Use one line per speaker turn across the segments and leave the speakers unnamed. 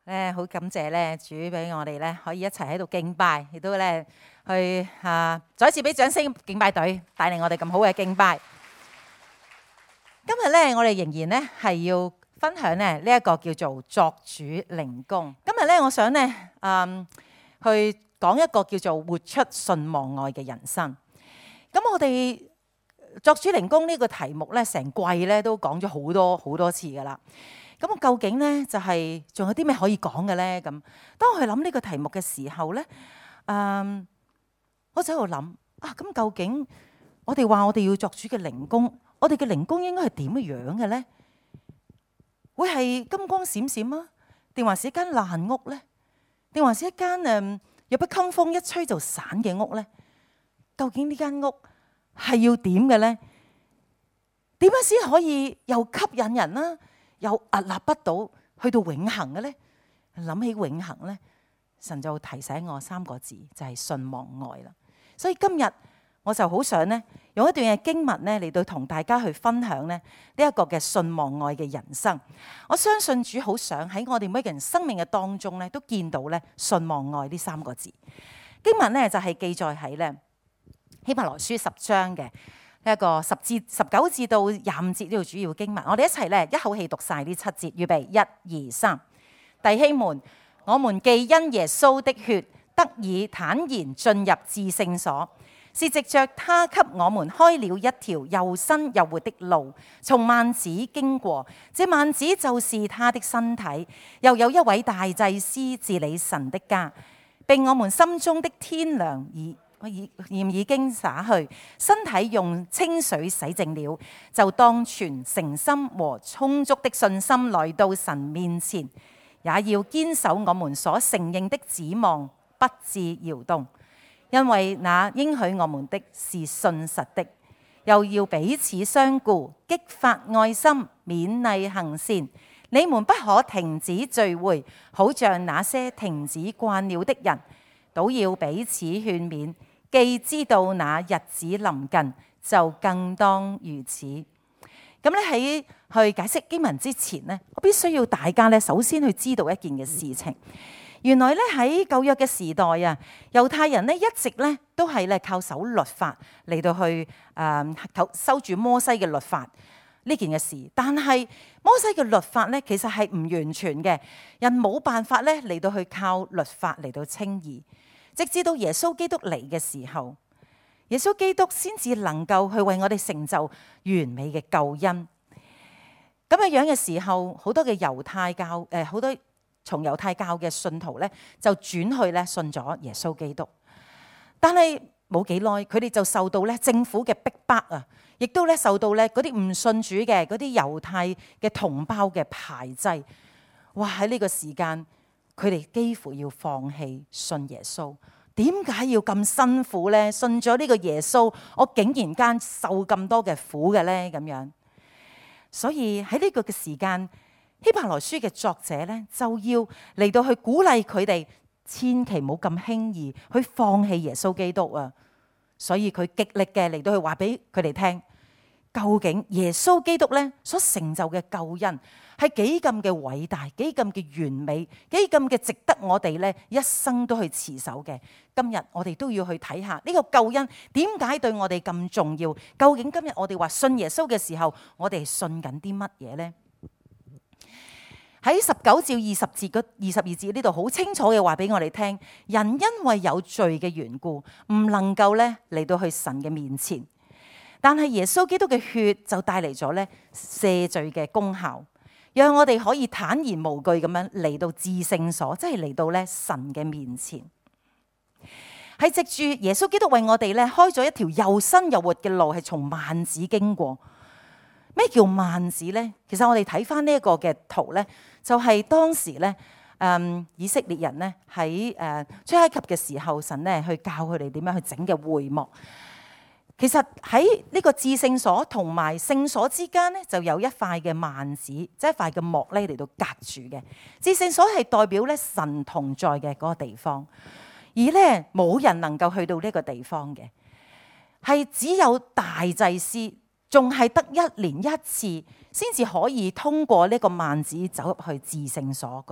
好感謝咧主俾我哋咧可以一齊喺度敬拜，亦都咧去再一次俾掌聲敬拜隊帶領我哋咁好嘅敬拜。今日咧我哋仍然咧係要分享咧呢一個叫做作主靈工。今日咧我想咧去講一個叫做活出信望愛嘅人生。咁我哋作主靈工呢個題目咧成季咧都講咗好多次噶啦。咁我究竟咧就係仲有啲咩可以講嘅咧？咁當我去諗呢個題目嘅時候咧，我就喺度諗咁究竟我哋話我哋要作主嘅靈工，我哋嘅靈工應該係點樣嘅咧？會係金光閃閃啊，定還是一間爛屋咧？定還是一間若不禁風一吹就散嘅屋咧？究竟呢間屋係要點嘅咧？點樣先可以又吸引人啦？又屹立不倒，去到永恆嘅咧。諗起永恆咧，神就提醒我3個字，就係信望愛啦。所以今日我就好想咧，用一段嘅經文咧嚟到同大家去分享咧呢一個嘅信望愛嘅人生。我相信主好想喺我哋每個人生命嘅當中咧，都見到咧信望愛呢3個字。經文咧就係記載喺咧希伯來書10章嘅。一個19節到25節呢度主要經文，我哋一齊咧一口氣讀晒呢7節，預備1、2、3。弟兄們，我們既因耶穌的血得以坦然進入至聖所，是藉着他給我們開了一條又新又活的路，從幔子經過。這幔子就是他的身體，又有一位大祭司治理神的家，並我們心中的天良鹽已經灑去，身體用清水洗淨了，就當存誠心和充足的信心來到神面前，也要堅守我們所承認的指望，不致搖動，因為那應許我們的是信實的。又要彼此相顧，激發愛心，勉勵行善。你們不可停止聚會，好像那些停止慣了的人，都要彼此勸勉。既知道那日子臨近，就更當如此。咁咧喺去解釋經文之前呢，我必須要大家咧首先去知道一件嘅事情。原來咧喺舊約嘅時代啊，猶太人咧一直咧都係咧靠守律法嚟到去收住摩西嘅律法呢件嘅事。但係摩西嘅律法咧其實係唔完全嘅，人冇辦法咧嚟到去靠律法嚟到稱義。直至到耶穌基督嚟嘅時候，耶穌基督先至能夠去為我哋成就完美嘅救恩。咁樣嘅時候，好多嘅猶太教好多從猶太教嘅信徒咧，就轉去咧信咗耶穌基督。但係冇幾耐，佢哋就受到咧政府嘅逼迫啊，亦都咧受到咧嗰啲唔信主嘅嗰啲猶太嘅同胞嘅排擠。哇！喺呢個時間，佢哋幾乎要放棄信耶穌。點解要咁辛苦呢？信咗呢個耶穌，我竟然間受咁多嘅苦嘅呢？咁樣，所以喺呢個嘅時間，希伯來書嘅作者呢，就要嚟到去鼓勵佢哋，千祈唔好咁輕易去放棄耶穌基督啊！所以佢極力嘅嚟到去話俾佢哋聽，究竟耶穌基督呢所成就嘅救恩係幾咁嘅偉大，幾咁嘅完美，幾咁嘅值得我哋呢一生都去持守嘅。今日我哋都要去睇下呢個救恩點解對我哋咁重要？究竟今日我哋話信耶穌嘅時候，我哋信緊啲乜嘢呢？喺19至20節嗰22節呢度好清楚嘅話俾我哋聽，人因為有罪嘅緣故，唔能夠呢嚟到去神嘅面前。但係耶穌基督嘅血就帶嚟咗咧赦罪嘅功效，讓我哋可以坦然無懼咁樣嚟到至聖所，即係嚟到咧神嘅面前。係藉住耶穌基督為我哋咧開咗一條又新又活嘅路，係從幔子經過。咩叫幔子咧？其實我哋睇翻呢一個嘅圖咧，就係當時咧以色列人咧喺出埃及嘅時候，神咧去教佢哋點樣去整嘅會幕。其實喺呢個至聖所同埋聖所之間咧，就有一塊嘅幔子，即係一塊嘅幕咧嚟到隔住嘅。至聖所係代表咧神同在嘅嗰個地方，而咧冇人能夠去到呢個地方嘅，係只有大祭司，仲係得1年1次先至可以通過呢個幔子走入去至聖所嗰度。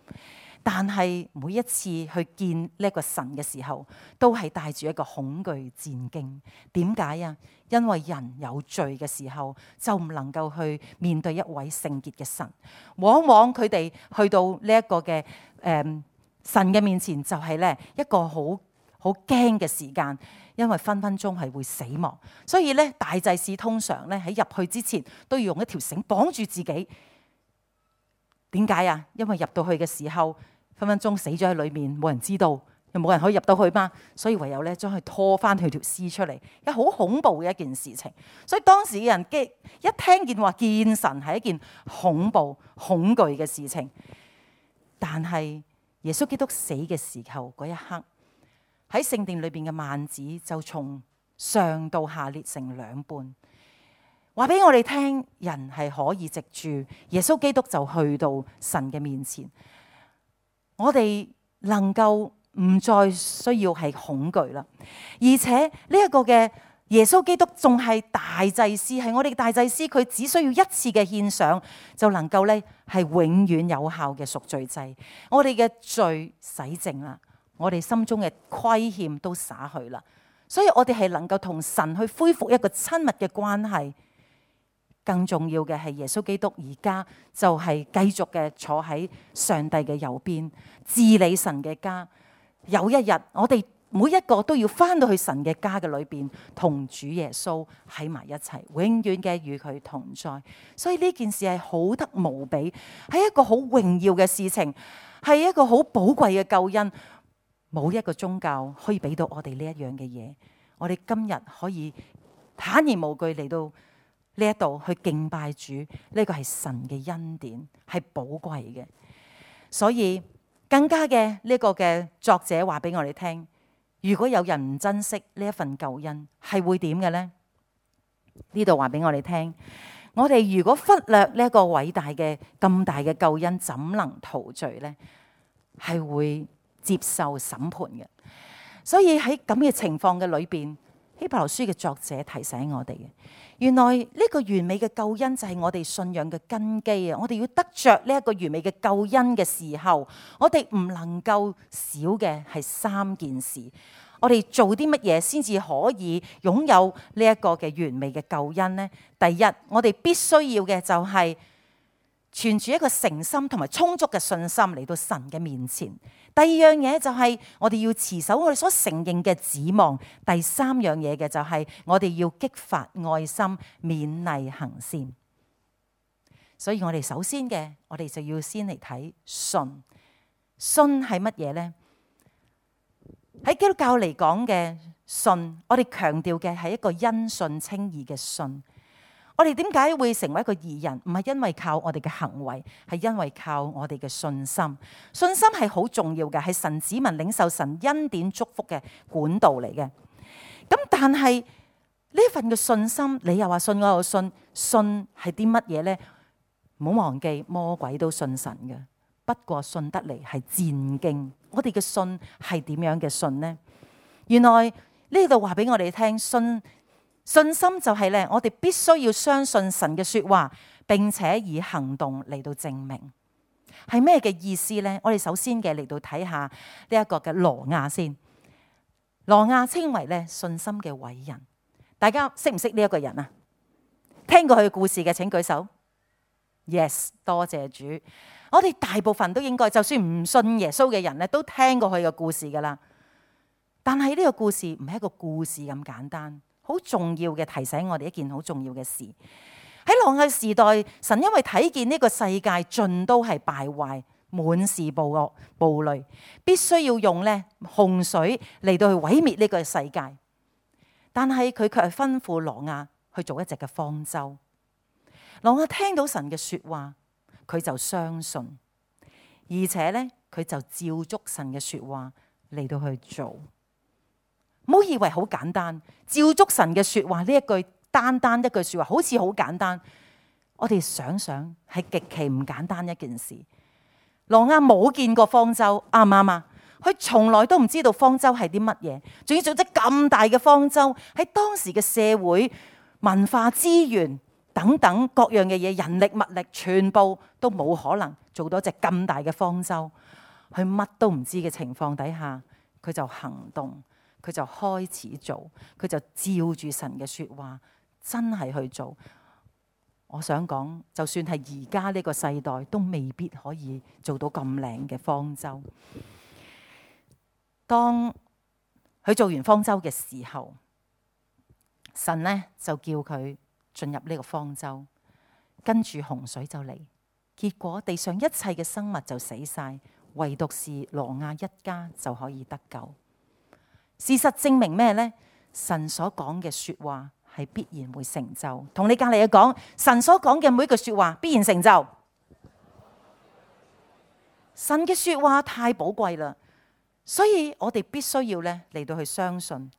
但係每一次去見呢個神嘅時候，都係帶住一個恐懼戰驚。點解啊？因為人有罪嘅時候，就唔能夠去面對一位聖潔嘅神。往往佢哋去到呢一個嘅神嘅面前，就係咧一個好驚嘅時間，因為分分鐘係會死亡。所以咧，大祭司通常咧喺入去之前，都要用一條繩綁住自己。點解啊？因為入到去嘅時候，分分鐘死咗喺裏面，冇人知道，又冇人可以入到去嘛。所以唯有咧將佢拖翻佢條屍出嚟，一好恐怖嘅一件事情。所以當時嘅人一聽見話見神係一件恐怖、恐懼嘅事情。但係耶穌基督死嘅時候嗰一刻，喺聖殿裏邊嘅幔子就從上到下裂成兩半。話俾我哋聽，人係可以藉住耶穌基督就去到神嘅面前，我哋能夠唔再需要係恐懼啦。而且呢一個嘅耶穌基督仲係大祭司，係我哋嘅大祭司，佢只需要一次嘅獻上就能夠咧係永遠有效嘅贖罪祭。我哋嘅罪洗淨啦，我哋心中嘅虧欠都灑去啦，所以我哋係能夠同神去恢復一個親密嘅關係。更重要嘅係耶穌基督而家就係繼續嘅坐喺上帝嘅右邊治理神嘅家。有一日我哋每一個都要翻到去神嘅家嘅裏邊，同主耶穌喺埋一齊，永遠嘅與佢同在。所以呢件事係好得無比，係一個好榮耀嘅事情，係一個好寶貴嘅救恩。冇一個宗教可以俾到我哋呢一樣嘅嘢。我哋今日可以坦然無懼嚟到呢一度去敬拜主，呢個係神嘅恩典，係寶貴嘅。所以更加嘅呢個嘅作者話俾我哋聽，如果有人唔珍惜呢一份救恩，係會點嘅呢？呢度話俾我哋聽，我哋如果忽略呢一個偉大嘅咁大嘅救恩，怎能逃罪呢？係會接受審判嘅。所以喺咁嘅情況嘅裏邊，希伯來書嘅作者提醒我哋嘅，原來呢個完美嘅救恩就係我哋信仰嘅根基啊！我哋要得着呢一個完美嘅救恩嘅時候，我哋唔能夠少嘅係三件事。我哋做啲乜嘢先至可以擁有呢一個嘅完美嘅救恩呢？第一，我哋必須要嘅就係存住一個誠心同埋充足嘅信心嚟到神嘅面前。第二樣嘢就係我哋要持守我哋所承認嘅指望。第三樣嘢嘅就係我哋要激發愛心，勉勵行善。所以我哋首先嘅，我哋就要先嚟睇信。信係乜嘢呢？喺基督教嚟講嘅信，我哋強調嘅係一個因信稱義嘅信。我哋點解會成為一個義人？唔係因為靠我哋嘅行為，係因為靠我哋嘅信心。信心係好重要嘅，係神子民領受神恩典祝福嘅管道嚟嘅。咁但係呢份嘅信心，你又話信，我又信，信係啲乜嘢呢？唔好忘記，魔鬼都信神嘅，不過信得嚟係戰兢。我哋嘅信係點樣嘅信呢？原來呢度話俾我哋聽，信心就係咧，我哋必須要相信神嘅說話，並且以行動嚟到證明。係咩嘅意思呢？我哋首先嘅嚟到睇下呢一個嘅挪亞先。挪亞稱為咧信心嘅偉人，大家識唔識呢一個人啊？聽過佢嘅故事嘅請舉手。Yes， 多謝主。我哋大部分都應該，就算唔信耶穌嘅人咧，都聽過佢嘅故事噶啦。但係呢個故事唔係一個故事咁簡單。好重要嘅提醒我哋一件好重要嘅事。喺挪亞時代，神因為睇見呢個世界盡都係敗壞，滿是暴惡暴戾，必須要用咧洪水嚟到去毀滅呢個世界。但係佢卻係吩咐挪亞去做一隻嘅方舟。挪亞聽到神嘅說話，佢就相信，而且咧佢就照足神嘅說話嚟到去做。唔好以為好簡單，照足神嘅說話呢一句單一句說話，好似好簡單。我哋想想係極其唔簡單一件事。挪亞冇見過方舟，啱唔啱啊？佢從來都唔知道方舟係啲乜嘢，仲要組織咁大嘅方舟，喺當時嘅社會文化資源等等各樣嘅嘢，人力物力全部都冇可能做到隻咁大嘅方舟。佢乜都唔知嘅情況底下，佢就行動，佢就開始做，佢就照住神嘅說話真係去做。我想講，就算係而家呢個世代，都未必可以做到咁靚嘅方舟。當佢做完方舟嘅時候，神呢就叫佢進入呢個方舟，跟住洪水就嚟，結果地上一切嘅生物就死晒，唯獨是挪亞一家就可以得救。事實證明咩呢？神所講嘅說話係必然會成就。同你隔籬嘅講，神所講嘅每句說話必然成就。神嘅說話太寶貴啦，所以我哋必須要咧嚟到去相信。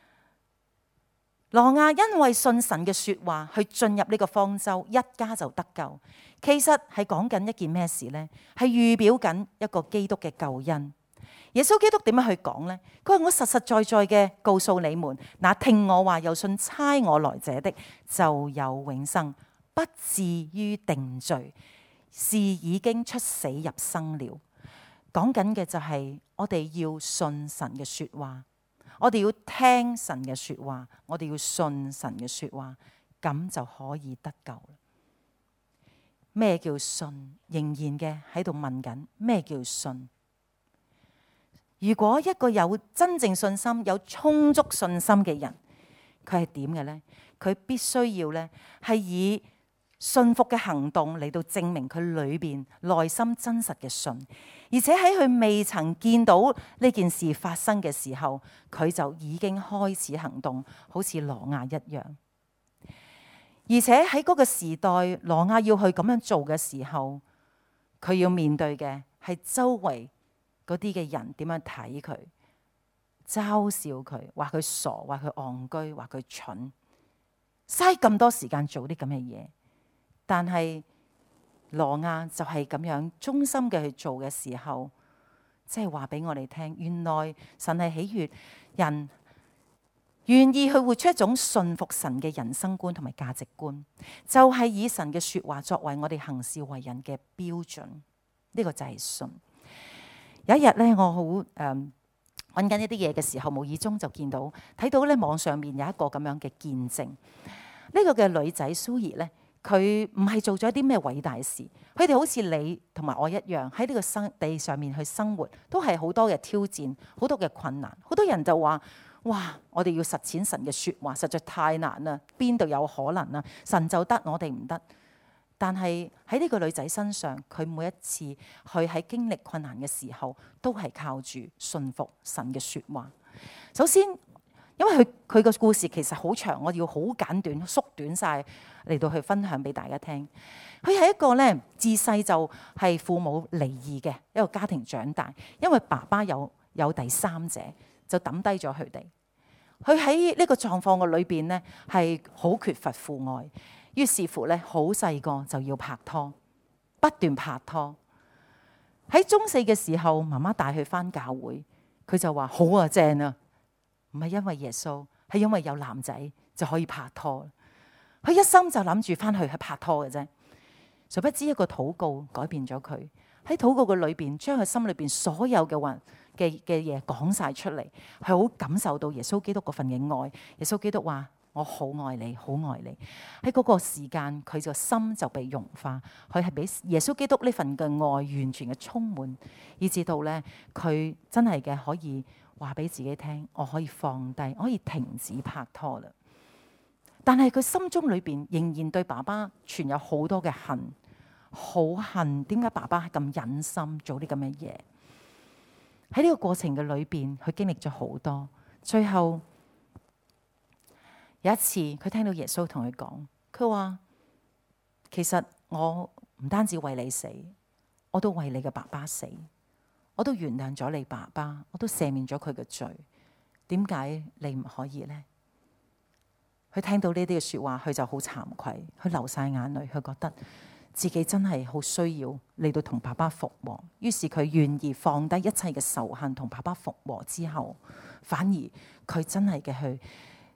挪亞因為信神嘅說話，去進入呢個方舟，一家就得救。其實係講緊一件咩事呢？係預表緊一個基督嘅救恩。耶穌基督點樣去講呢？佢話：我實實在在嘅告訴你們，那聽我話又信差我來者的，就有永生，不至於定罪，是已經出死入生了。講緊嘅就係我哋要信神嘅說話，我哋要聽神嘅說話，我哋要信神嘅說話，咁就可以得救。咩叫信？仍然嘅喺度問緊咩叫信？如果一個有真正信心、有充足信心嘅人，佢係點嘅呢？佢必須要呢係以信服嘅行動嚟到證明佢裏邊內心真實嘅信，而且喺佢未曾見到呢件事發生嘅時候，佢就已經開始行動，好似挪亞一樣。而且喺嗰個時代，挪亞要去咁樣做嘅時候，佢要面對嘅係周圍嗰啲嘅人點樣睇佢，嘲笑佢，話佢傻，話佢戇居，話佢蠢，嘥咁多時間做啲咁嘅嘢。但係挪亞就係咁樣忠心嘅去做嘅時候，即係話俾我哋聽，原來神係喜悅人願意去活出一種信服神嘅人生觀同埋價值觀，就係以神嘅說話作為我哋行事為人嘅標準。呢個就係信。有一日咧，我好揾緊一啲嘢嘅時候，無意中就睇到咧網上面有一個咁樣嘅見證。呢個嘅女仔蘇兒咧，佢唔係做咗啲咩偉大事，佢哋好似你同埋我一樣喺呢個地上面去生活，都係好多嘅挑戰，好多嘅困難。好多人就話：哇！我哋要實踐神嘅說話，實在太難啦，邊度有可能啊？神就得，我哋唔得。但係喺呢個女仔身上，佢每一次佢喺經歷困難嘅時候，都係靠住信服神嘅說話。首先，因為佢個故事其實好長，我要好簡短縮短晒嚟到去分享俾大家聽。佢係一個咧自細就係父母離異嘅一個家庭長大，因為爸爸有第三者，就抌低咗佢哋。佢喺呢個狀況嘅裏邊呢，係好缺乏父愛，於是乎咧好細個就要拍拖，不斷拍拖。喺中四嘅時候，媽媽帶佢返教會，佢就話好啊，正啊，唔係因為耶穌，係因為有男仔就可以拍拖。佢一心就諗住返去拍拖嘅啫，殊不知一個禱告改變咗佢。喺禱告嘅裏邊，將佢心裏邊所有嘅嘢講晒出嚟，係好感受到耶穌基督嗰份嘅愛。耶穌基督話：我好愛你，好愛你。喺嗰個時間，佢個心就被融化，佢係俾耶穌基督呢份嘅愛完全嘅充滿，以至到咧佢真係嘅可以話俾自己聽：我可以放低，我可以停止拍拖啦。但係佢心中裏邊仍然對爸爸存有好多嘅恨。好恨，點解爸爸咁忍心做啲咁嘅嘢？喺呢個過程嘅裏邊，佢經歷咗好多。最後有一次，佢聽到耶穌同佢講，佢話：其實我唔單止為你死，我都為你嘅爸爸死，我都原諒咗你爸爸，我都赦免咗佢嘅罪。點解你唔可以呢？佢聽到呢啲嘅說話，佢就好慚愧，佢流晒眼淚，佢覺得自己真係好需要嚟到同爸爸復和，於是佢願意放低一切嘅仇恨，同爸爸復和之後，反而佢真係嘅去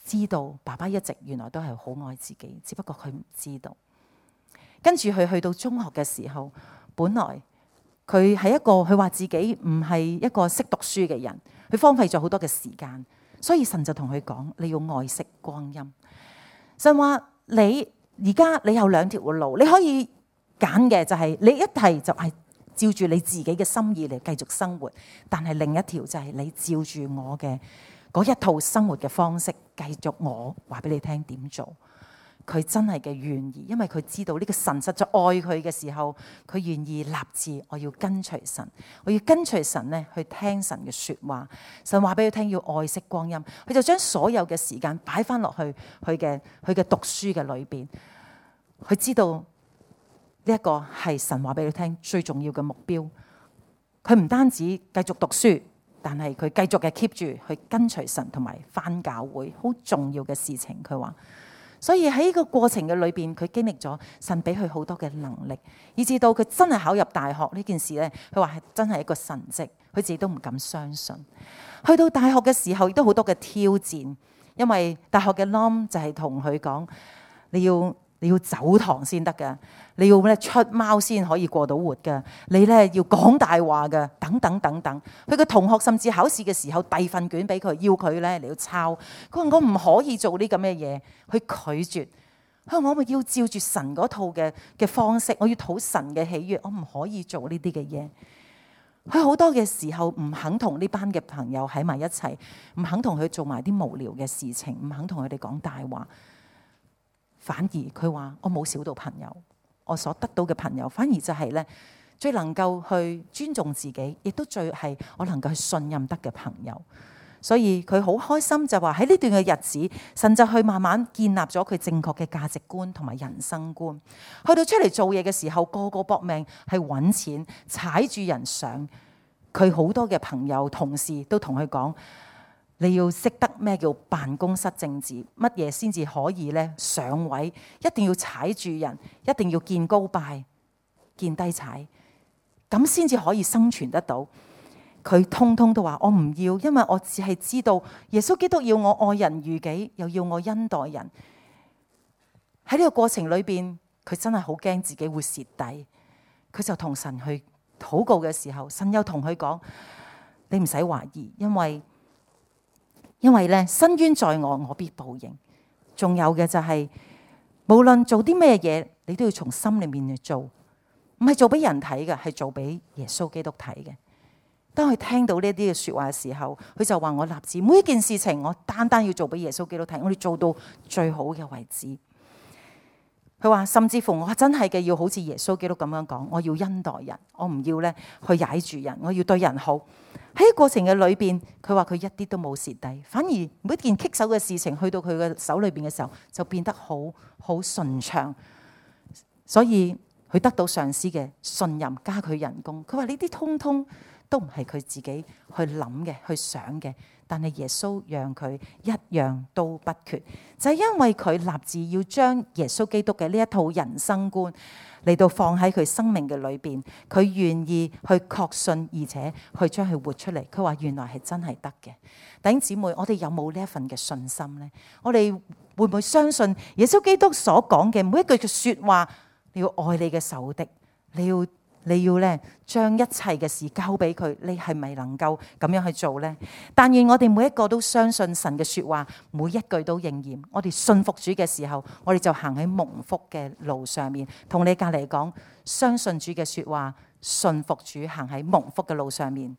知道爸爸一直原來都係好愛自己，只不過佢唔知道。跟住佢去到中學嘅時候，本來佢係佢話自己唔係一個識讀書嘅人，佢荒廢咗好多嘅時間，所以神就同佢講：你要愛惜光陰。神話你而家你有兩條路，你可以揀嘅就係你一係就係照住你自己嘅心意嚟繼續生活，但係另一條就係你照住我嘅嗰一套生活嘅方式，繼續我話俾你聽點做。佢真係嘅願意，因為佢知道呢個神實在愛佢嘅時候，佢願意立志我要跟隨神，我要跟隨神咧去聽神嘅說話。神話俾佢聽要愛惜光陰，佢就將所有嘅時間擺翻落去佢嘅讀書嘅裏邊。佢知道呢一個係神話俾佢聽最重要嘅目標。佢唔單止繼續讀書，但係佢繼續嘅 keep 住去跟隨神同埋翻教會，好重要嘅事情。佢話。所以喺呢個過程嘅裏邊，佢經歷咗神俾佢好多嘅能力，以至到佢真係考入大學呢件事咧，佢話係真係一個神蹟，佢自己都唔敢相信。去到大學嘅時候，亦都好多嘅挑戰，因為大學嘅 norm 就係同佢講，你要走堂先得㗎，你要咧出貓先可以過到活㗎，你咧要講大話㗎，等等等等。佢個同學甚至考試嘅時候遞份卷俾佢，要佢咧嚟到抄。佢話我唔可以做呢咁嘅嘢，佢拒絕。佢話我咪要照住神嗰套嘅方式，我要討神嘅喜悅，我唔可以做呢啲嘅嘢。佢好多嘅時候唔肯同呢班嘅朋友喺埋一齊，唔肯同佢做埋啲無聊嘅事情，唔肯同佢哋講大話。反而佢話我冇少到朋友，我所得到嘅朋友反而就係咧最能夠去尊重自己，亦都最係我能夠去信任得嘅朋友。所以佢好開心就話喺呢段嘅日子，神就去慢慢建立咗佢正確嘅價值觀同埋人生觀。去到出嚟做嘢嘅時候，個個搏命係揾錢，踩住人上。佢好多嘅朋友同事都同佢講，你要識得咩叫辦公室政治，乜嘢先至可以咧上位，一定要踩住人，一定要見高拜，見低踩，咁先至可以生存得到。佢通通都話我唔要，因為我只係知道耶穌基督要我愛人如己，又要我恩待人。喺呢個過程裏邊，佢真係好驚自己會蝕底。佢就同神去禱告嘅時候，神又同佢講：你唔使懷疑，因為咧，伸冤在我，我必報應。仲有嘅就係，無論做啲咩嘢，你都要從心裏面去做，唔係做俾人睇嘅，係做俾耶穌基督睇嘅。當佢聽到呢啲嘅說話嘅時候，佢就話：我立志每一件事情，我單單要做俾耶穌基督睇，我哋做到最好嘅為止。佢話甚至乎我真係嘅要好似耶穌基督咁樣講，我要恩待人，我唔要咧去踩住人，我要對人好。喺過程嘅裏邊，佢話佢一啲都冇蝕底，反而每一件棘手嘅事情去到佢嘅手裏邊嘅時候，就變得好順暢。所以佢得到上司嘅信任，加佢人工。佢話呢啲通通都唔係佢自己去諗嘅，去想嘅。但係耶穌讓佢一樣都不缺，就係因為佢立志要將耶穌基督嘅呢一套人生觀嚟到放喺佢生命嘅裏邊，佢願意去確信，而且去將佢活出嚟。佢話原來係真係得嘅。弟兄姊妹，我哋有冇呢一份嘅信心呢？我哋會唔會相信耶穌基督所講嘅每一句嘅說話？你要愛你嘅仇敵，你要咧將一切嘅事交俾佢，你係咪能夠咁樣去做呢？但願我哋每一個都相信神嘅說話，每一句都應驗。我哋信服主嘅時候，我哋就行喺蒙福嘅路上面。同你隔籬講，相信主嘅說話，信服主，行喺蒙福嘅路上面。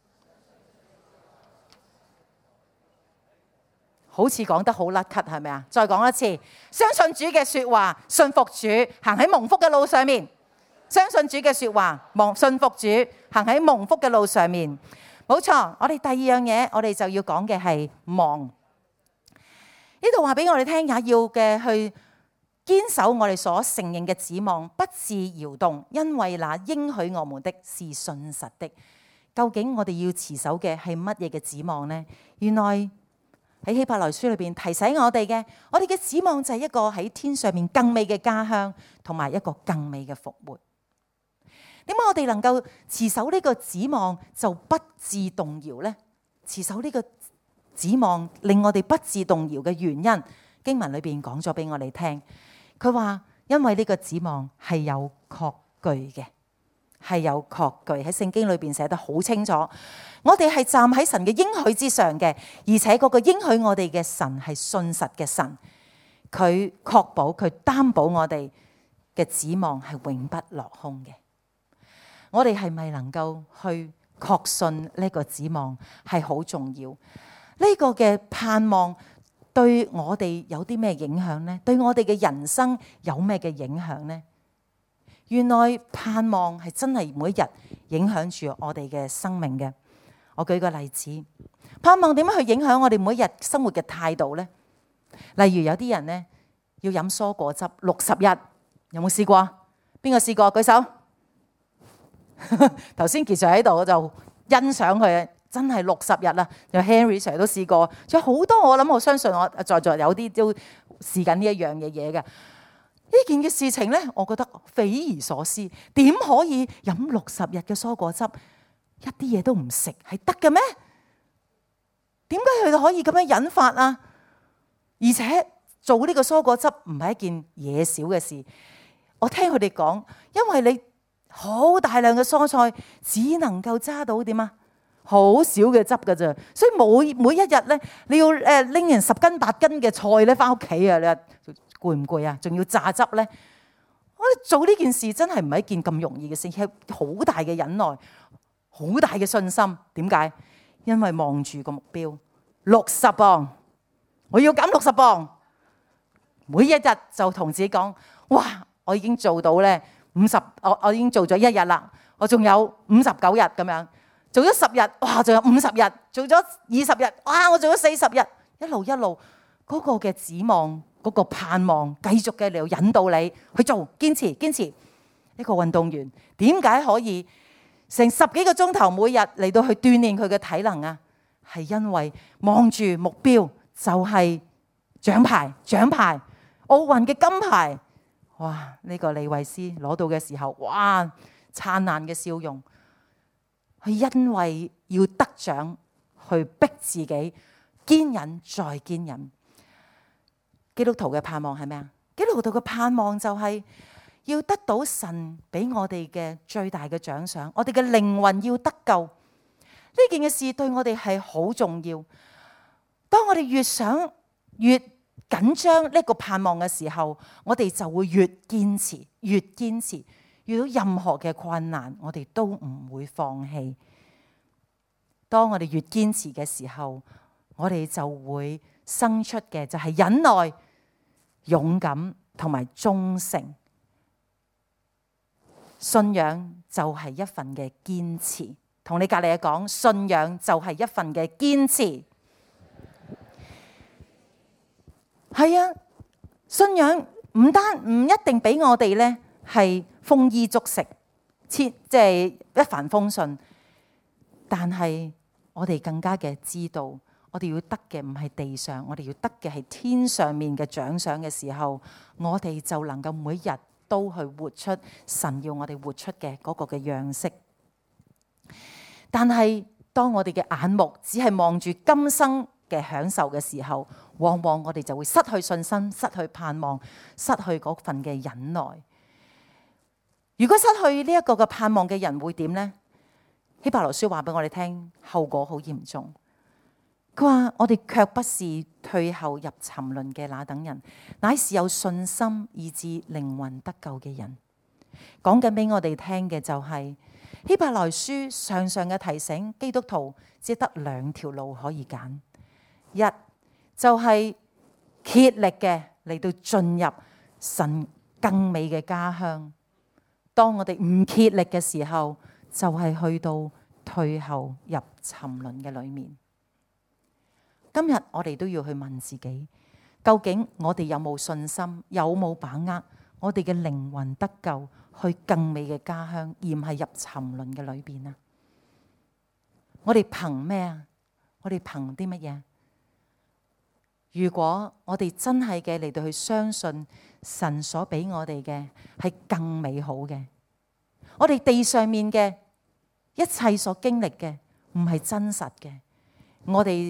好似講得好甩咳，係咪啊？再講一次，相信主嘅說話，信服主，行喺蒙福嘅路上面。相信主嘅說話，信服主，行喺蒙福嘅路上面。冇錯，我哋第二樣嘢，我哋就要講嘅係望。呢度話俾我哋聽，也要嘅去堅守我哋所承認嘅指望，不致搖動，因為那應許我們的是信實的。究竟我哋要持守嘅係乜嘢嘅指望呢？原來喺希伯來書裏邊提醒我哋嘅指望就係一個喺天上面更美嘅家鄉，同埋一個更美嘅復活。點解我哋能夠持守呢個指望就不致動搖呢？持守呢個指望令我哋不致動搖嘅原因，經文裏邊講咗俾我哋聽。佢話因為呢個指望係有確據嘅，係有確據，喺聖經裏邊寫得好清楚。我哋係站喺神嘅應許之上嘅，而且嗰個應許我哋嘅神係信實嘅神，佢確保佢擔保我哋嘅指望係永不落空嘅。我哋係咪能夠去確信呢個指望係好重要？呢個嘅盼望對我哋有啲咩影響呢？對我哋嘅人生有咩嘅影響呢？原來盼望係真係每一日影響住我哋嘅生命嘅。我舉個例子，盼望點樣去影響我哋每一日生活嘅態度呢？例如有啲人呢要飲蔬果汁60日，有冇試過？邊個試過？舉手。頭先傑 Sir 喺度，我就欣賞佢，真係60日啦。有 Henry Sir 都試過，仲有好多。我相信我在座有啲都試緊呢一樣嘅嘢嘅。呢件嘅事情呢，我覺得匪夷所思。點可以飲60日嘅蔬果汁，一啲嘢都唔食，係得嘅咩？點解佢哋可以咁樣引發啊？而且做呢個蔬果汁唔係一件嘢少嘅事。我聽佢哋講，因為你好大量嘅蔬菜只能夠揸到點啊？好少嘅汁㗎咋，所以每一日咧，你要拎人10斤8斤嘅菜咧翻屋企啊！你話攰唔攰啊？仲要榨汁咧？我哋做呢件事真係唔係一件咁容易嘅事，係好大嘅忍耐，好大嘅信心。點解？因為望住個目標，60磅，我要減60磅。每一日就同自己講：哇！我已經做到咧50，我已經做咗1日啦，我仲有59日咁樣。做咗10日，哇！仲有50日，做咗20日，哇！我做咗40日，一路嗰個嘅指望，嗰個盼望，繼續嘅嚟引導你去做，堅持。一個運動員點解可以成10幾個鐘頭每日嚟到去鍛鍊佢嘅體能啊？係因為望住目標，就係獎牌，奧運嘅金牌。哇！呢個李慧詩攞到嘅時候，哇！燦爛嘅笑容。佢因為要得獎，去逼自己堅忍再堅忍。基督徒嘅盼望係咩啊？基督徒嘅盼望就係要得到神俾我哋嘅最大嘅獎賞，我哋嘅靈魂要得救。呢件嘅事對我哋係好重要。當我哋越想越緊張呢個盼望嘅時候，我哋就會越堅持。遇到任何嘅困難，我哋都唔會放棄。當我哋越堅持嘅時候，我哋就會生出嘅就係忍耐、勇敢同埋忠誠。信仰就係一份嘅堅持。同你隔籬講，信仰就係一份嘅堅持。係啊，信仰唔一定俾我哋呢係豐衣足食，即係一帆風順。但係我哋更加嘅知道，我哋要得嘅唔係地上，我哋要得嘅係天上面嘅獎賞嘅時候，我哋就能夠每日都去活出神要我哋活出嘅嗰個嘅樣式。但係當我哋嘅眼目只係望住今生嘅享受嘅時候，往往我哋就會失去信心，失去盼望，失去嗰份嘅忍耐。如果失去呢一個嘅盼望嘅人會點呢？希伯來書話俾我哋聽，後果好嚴重。佢話我哋卻不是退後入沉淪嘅那等人，乃是有信心以致靈魂得救嘅人。講緊俾我哋聽嘅就係希伯來書常常嘅提醒，基督徒只得2條路可以揀，一就係竭力嘅嚟到進入神更美嘅家鄉。當我哋唔竭力嘅時候，就係去到退後入沉淪嘅裏面。今日我哋都要去問自己，究竟我哋有冇信心，有冇把握我哋嘅靈魂得救去更美嘅家鄉，而唔係入沉淪嘅裏邊啊？我哋憑咩啊？我哋憑啲乜嘢？如果我哋真係嘅嚟到去相信神所俾我哋嘅係更美好嘅，我哋地上面嘅一切所經歷嘅唔係真實嘅，我哋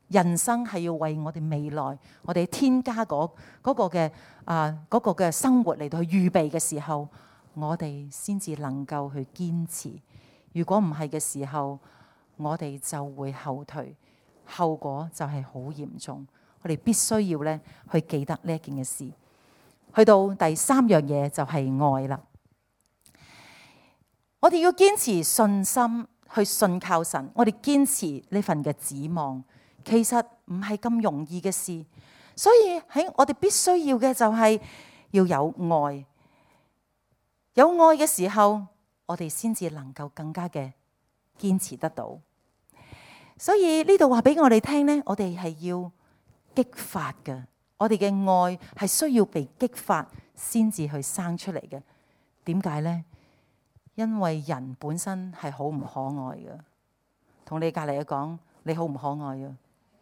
人生係要為我哋未來，我哋添加嗰個嘅生活嚟到去預備嘅時候，我哋先至能夠去堅持。如果唔係嘅時候，我哋就會後退，後果就係好嚴重。我哋必須要咧去記得呢一件嘅事。去到第三樣嘢就係愛啦。我哋要堅持信心，去信靠神。我哋堅持呢份嘅指望，其實唔係咁容易嘅事。所以喺我哋必須要嘅就係要有愛。有愛嘅時候，我哋先至能夠更加嘅堅持得到。所以呢度話俾我哋聽呢，我哋係要激發嘅。我哋嘅愛係需要被激發先至去生出嚟嘅。點解呢？因為人本身係好唔可愛嘅。同你隔籬嘅講，你好唔可愛啊？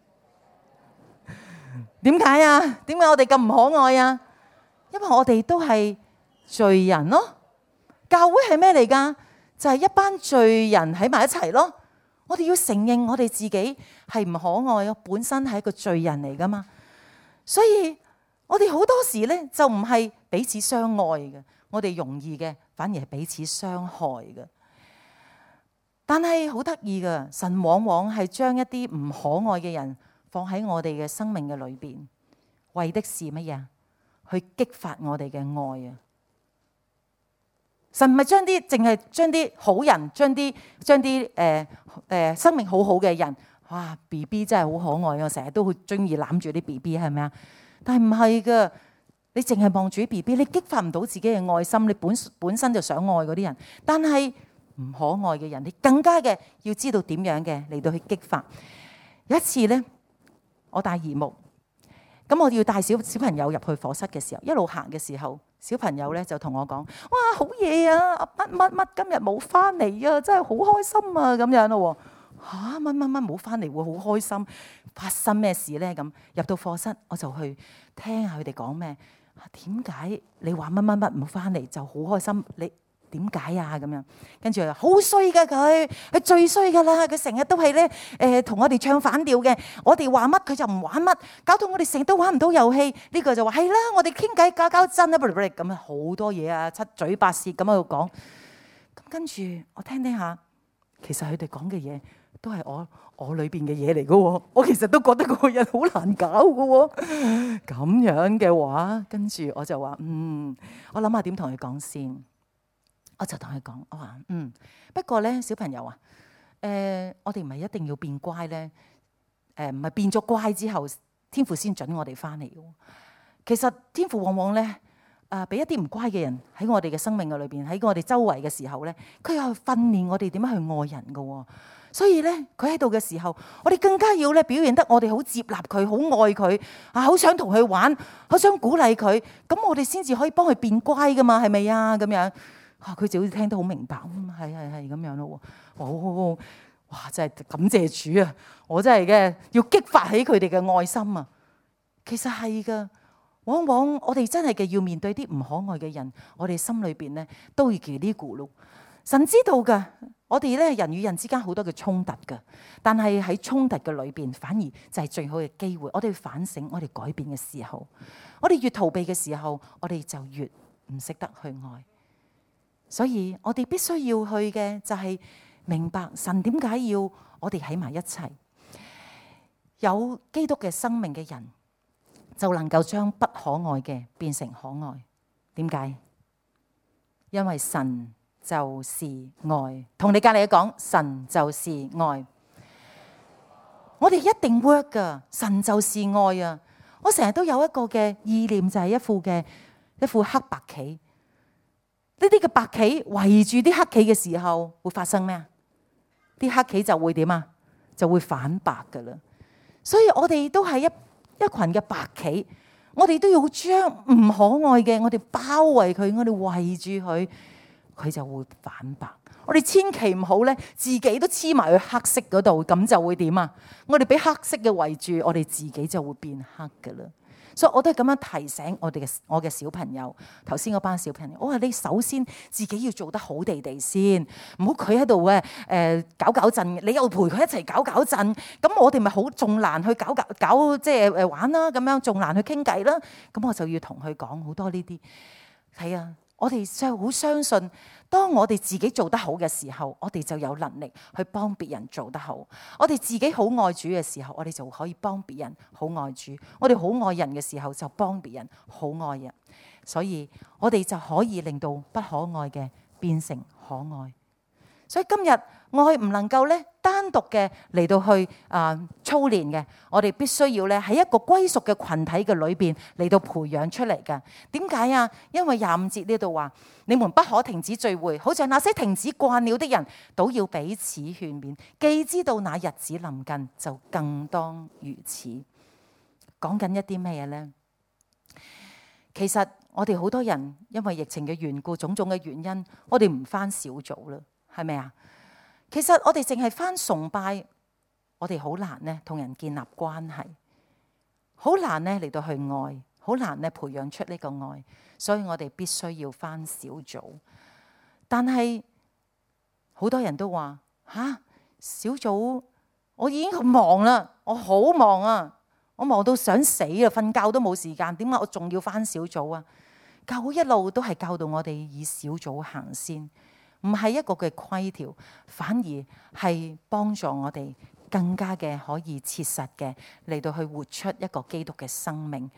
點解啊？點解我哋咁唔可愛啊？因為我哋都係罪人咯。教會係咩嚟噶？就係一班罪人喺埋一齊咯。我哋要承認我哋自己係唔可愛咯，本身係一個罪人嚟噶嘛。所以我哋好多時咧就唔係彼此相愛嘅，我哋容易嘅反而係彼此傷害嘅。但係好得意噶，神往往係將一啲唔可愛嘅人放喺我哋嘅生命嘅裏邊，為的是乜嘢？去激發我哋嘅愛啊！神唔係淨係將啲好人，將啲生命好好嘅人，哇 BB 真係好可愛啊！成日都好中意攬住啲 BB 係咪啊？但係唔係噶，你淨係望住啲 BB，你激發唔到自己嘅愛心。你本身就想愛嗰啲人，但係唔可愛嘅人，你更加嘅要知道點樣嘅嚟到去激發。有一次咧，我帶兒牧，咁我要帶小朋友入去課室嘅時候，一路行嘅時候，小朋友咧就同我講：哇，好嘢啊！乜今日冇翻嚟啊，真係好開心啊！咁樣咯，嚇乜冇翻嚟會好開心？發生咩事咧？咁入到課室，我就去聽下佢哋講咩。點解你話乜冇翻嚟就好開心？你點解啊？咁樣跟住好衰噶佢最衰噶啦！佢成日都係咧同我哋唱反調嘅。我哋話乜佢就唔玩乜，搞到我哋成日都玩唔到遊戲。呢個就話係啦，我哋傾偈搞真啊！咁啊好多嘢啊，七嘴八舌咁喺度講。咁跟住我聽下，其實佢哋講嘅嘢都係我裏邊嘅嘢嚟噶。我其實都覺得嗰個人好難搞噶。咁樣嘅話，跟住我就話我諗下點同佢講先。我就同佢講，我話不過咧，小朋友啊，我哋唔係一定要變乖咧，唔係變咗乖之後，天父先准我哋翻嚟嘅。其實天父往往咧，俾一啲唔乖嘅人喺我哋嘅生命嘅裏邊，喺我哋周圍嘅時候咧，佢又訓練我哋點樣去愛人嘅。所以咧，佢喺度嘅時候，我哋更加要咧表現得我哋好接納佢，好愛佢，好想同佢玩，好想鼓勵佢，咁我哋先至可以幫佢變乖噶嘛，係咪啊？咁樣。佢就好似聽得好明白，係咁樣咯。哇！真係感謝主啊！我真係嘅要激發起佢哋嘅愛心啊。其實係噶，往往我哋真係嘅要面對啲唔可愛嘅人，我哋心裏邊咧都要記呢咕嚕。神知道噶，我哋咧人與人之間好多嘅衝突噶，但係喺衝突嘅裏邊，反而就係最好嘅機會。我哋反省，我哋改變嘅時候，我哋越逃避嘅時候，我哋就越唔識得去愛。所以我哋必須要去嘅就係明白神點解要我哋喺埋一齊。有基督嘅生命嘅人就能夠將不可愛嘅變成可愛。點解？因為神就是愛。同你隔籬講，神就是愛。我哋一定 work 噶，神就是愛啊！我成日都有一個嘅意念，就係一副黑白棋。呢啲嘅白棋圍住啲黑棋嘅時候，會發生咩啊？啲黑棋就會點啊？就會反白噶啦。所以我哋都係一群嘅白棋，我哋都要將唔可愛嘅，我哋包圍佢，我哋圍住佢，佢就會反白。我哋千祈唔好咧，自己都黐埋去黑色嗰度，咁就會點啊？我哋俾黑色嘅圍住，我哋自己就會變黑噶啦。 所以我都係咁樣提醒我嘅小朋友，頭先嗰班小朋友，我話你首先自己要做得好地地先，唔好佢喺度搞搞震，你又陪佢一齊搞搞震，咁我哋咪好仲難去搞即係玩啦，咁樣仲難去傾偈啦，咁我就要同佢講好多呢啲。係啊，我哋好相信，當我哋自己做得好嘅時候，我哋就有能力去幫別人做得好。我哋自己好愛主嘅時候，我哋就可以幫別人好愛主。我哋好愛人嘅時候，就幫別人好愛人。所以我哋就可以令到不可愛嘅變成可愛。所以今日愛唔能夠咧單獨嘅嚟到去操練嘅，我哋必須要咧喺一個歸屬嘅群體嘅裏邊嚟到培養出嚟嘅。點解啊？因為25節呢度話，你們不可停止聚會，好像那些停止慣了的人，都要彼此勸勉。既知道那日子臨近，就更當如此。講緊一啲咩嘢呢？其實我哋好多人因為疫情嘅緣故，種種嘅原因，我哋唔返小組啦。係咪啊？其實我哋淨係返崇拜，我哋好難呢同人建立關係，好難呢嚟到去愛，好難呢培養出呢個愛，所以我哋必須要返小組。但係好多人都話小組我已經咁忙啦，我好忙啊，我忙到想死啊，瞓覺都冇時間，點解我仲要返小組啊？教會一路都係教導我哋以小組行先。唔係一個嘅規條，反而係幫助我哋更加嘅可以切實嘅嚟到去活出一個基督嘅生命。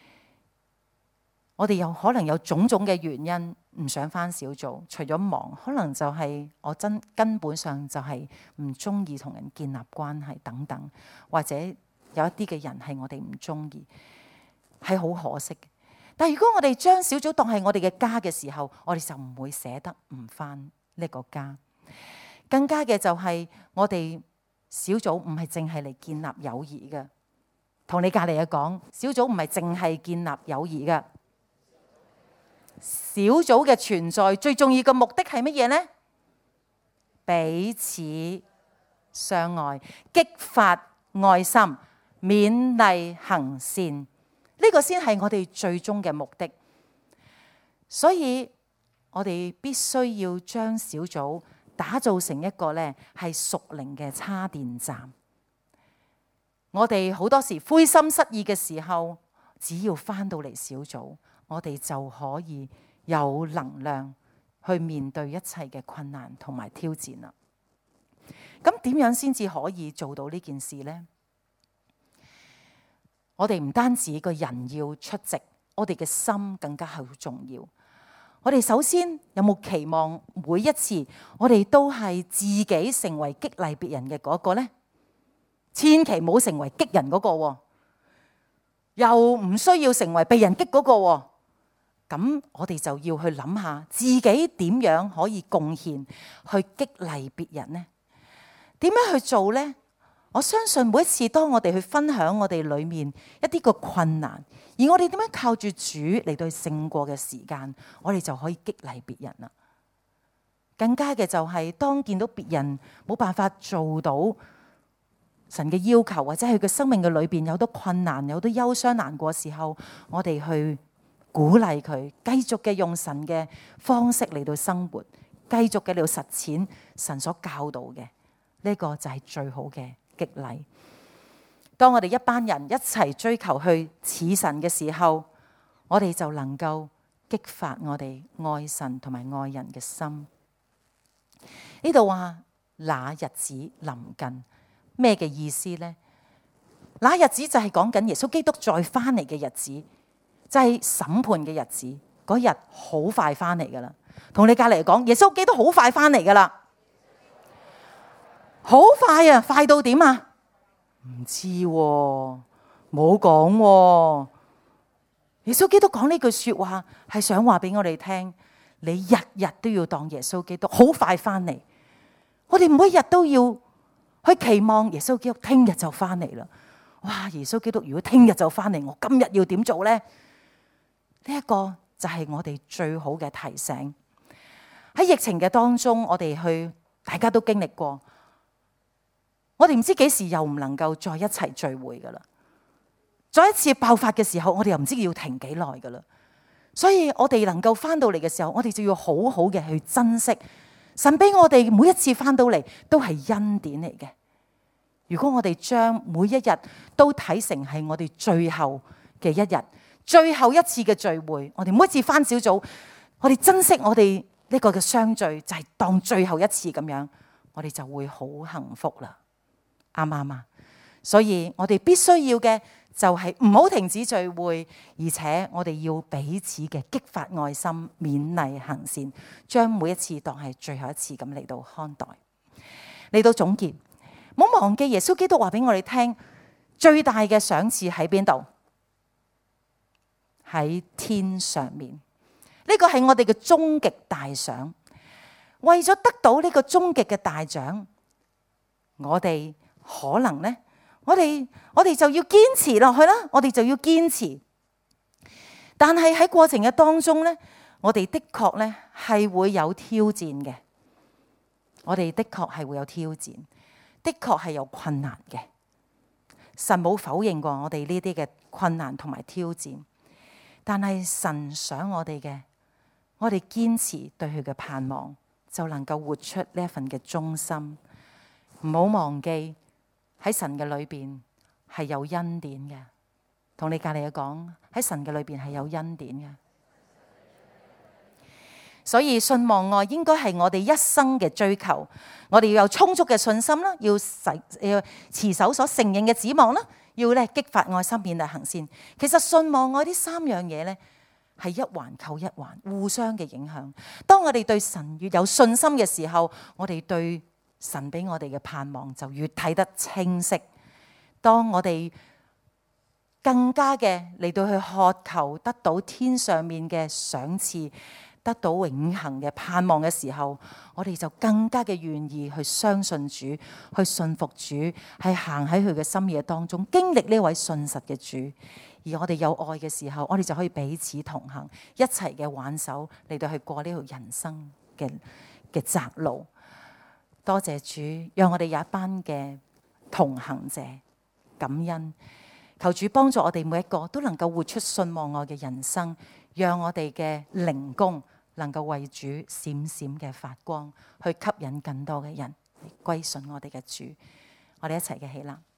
我哋有可能有種種嘅原因唔想返小組，除咗忙，可能就係我根本上就係唔中意同人建立關係等等，或者有一啲嘅人係我哋唔中意，係好可惜嘅。但係如果我哋將小組當係我哋嘅家嘅時候，我哋就唔會捨得唔返呢個家。更加嘅就係我哋小組唔係淨係嚟建立友誼嘅，同你隔籬嘅講，小組唔係淨係建立友誼嘅。小組嘅存在最重要嘅目的係乜嘢呢？彼此相愛，激發愛心，勉勵行善。呢個先係我哋最終嘅目的，所以我哋必須要將小組打造成一個咧係屬靈嘅叉電站。我哋好多時灰心失意嘅時候，只要返到嚟小組，我哋就可以有能量去面對一切嘅困難同埋挑戰啦。咁點樣先至可以做到呢件事呢？我哋唔單止個人要出席，我哋嘅心更加好重要。我哋首先有冇期望每一次我哋都係自己成為激勵別人嘅嗰個呢？千祈唔好成為激人嗰個，又唔需要成為被人激嗰個。咁我哋就要去諗下自己點樣可以貢獻去激勵別人呢？點樣去做呢？我相信每一次當我哋去分享我哋裏面一啲個困難，而我哋點樣靠住主嚟到勝過嘅時間，我哋就可以激勵別人啦。更加嘅就係當見到別人冇辦法做到神嘅要求，或者係佢生命嘅裏邊有好多困難、有好多憂傷難過嘅時候，我哋去鼓勵佢繼續嘅用神嘅方式嚟到生活，繼續嘅嚟到實踐神所教導嘅。呢個就係最好嘅激勵。當我哋一班人一齊追求去似神嘅時候，我哋就能夠激發我哋愛神同埋愛人嘅心。呢度話那日子臨近，咩嘅意思呢？那日子就係講緊耶穌基督再翻嚟嘅日子，就係審判嘅日子。嗰日好快翻嚟噶啦。同你隔籬講，耶穌基督好快翻嚟噶啦。好快啊！快到點啊？唔知喎，冇講喎。耶穌基督講呢句說話係想話俾我哋聽，你日日都要當耶穌基督好快翻嚟。我哋每日都要去期望耶穌基督聽日就翻嚟啦。哇！耶穌基督如果聽日就翻嚟，我今日要點做呢？呢一個就係我哋最好嘅提醒。喺疫情嘅當中，我哋大家都經歷過。我哋唔知幾時又唔能夠再一齊聚會噶啦， 再一次爆發嘅時候，我哋又唔知要停幾耐噶啦。所以我哋能夠翻到嚟嘅時候，我哋就要好好嘅去珍惜神俾我哋每一次翻到嚟都係恩典嚟嘅。如果我哋將每一日都睇成係我哋最後嘅一日，最後一次嘅聚會，我哋每一次翻小組，我哋珍惜我哋呢個嘅相聚，就係當最後一次咁樣，我哋就會好幸福啦。啱唔啱啊？所以我哋必須要嘅就係唔好停止聚會，而且我哋要彼此嘅激發愛心，勉勵行善，將每一次當係最後一次咁嚟到看待。嚟到總結，唔好忘記耶穌基督話俾我哋聽，最大嘅賞賜喺邊度？喺天上面。呢個係我哋嘅終極大賞。為咗得到呢個終極嘅大獎，我哋可能呢，我哋就要堅持落去啦。我哋就要堅持。但係喺過程嘅當中呢，我哋的確呢係會有挑戰嘅。我哋的確係會有挑戰，的確係有困難嘅。神冇否認過我哋呢啲嘅困難同埋挑戰，但係神想我哋嘅，我哋堅持對佢嘅盼望，就能夠活出呢一份嘅忠心。唔好忘記喺神嘅裏邊係有恩典嘅。同你隔籬嘅講，喺神嘅裏邊係有恩典嘅。所以信望愛應該係我哋一生嘅追求。我哋要有充足嘅信心啦，要持守所承認嘅指望啦，要咧激發愛心，勉勵行善。其實信望愛呢三樣嘢咧，係一環扣一環，互相嘅影響。當我哋對神越有信心嘅時候，我哋對神俾我哋嘅盼望就越睇得清晰。當我哋更加嘅嚟到去渴求得到天上面嘅賞賜，得到永恆嘅盼望嘅時候，我哋就更加嘅願意去相信主，去信服主，係行喺佢嘅心意當中，經歷呢位信實嘅主。而我哋有愛嘅時候，我哋就可以彼此同行，一齊嘅挽手嚟到去過呢條人生嘅窄路。多謝主，讓我哋有一班嘅同行者，感恩。求主幫助我哋每一個都能夠活出信望愛嘅人生，讓我哋嘅靈宮能夠為主閃閃嘅發光，去吸引更多嘅人歸順我哋嘅主。我哋一齊嘅起立。